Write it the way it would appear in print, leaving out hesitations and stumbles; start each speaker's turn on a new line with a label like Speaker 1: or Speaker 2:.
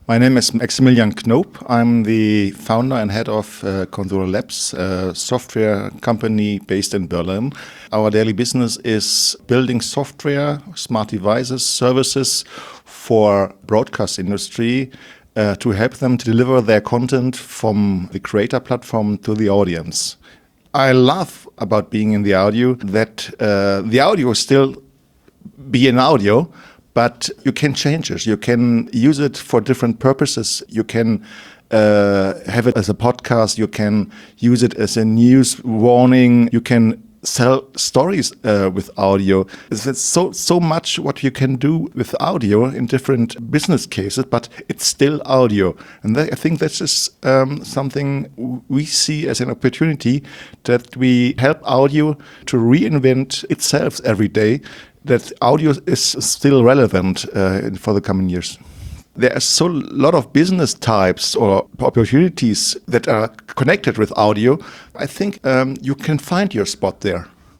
Speaker 1: My name is Maximilian Knoop. I'm the founder and head of Console Labs, a software company based in Berlin. Our daily business is building software, smart devices, services for broadcast industry to help them to deliver their content from the creator platform to the audience. I love about being in the audio that the audio still be an audio, but you can change it. You can use it for different purposes. You can have it as a podcast. You can use it as a news warning. You can sell stories with audio. There's so much what you can do with audio in different business cases, but it's still audio. And I think this is something we see as an opportunity that we help audio to reinvent itself every day, that audio is still relevant for the coming years. There are so lot of business types or opportunities that are connected with audio. I think you can find your spot there.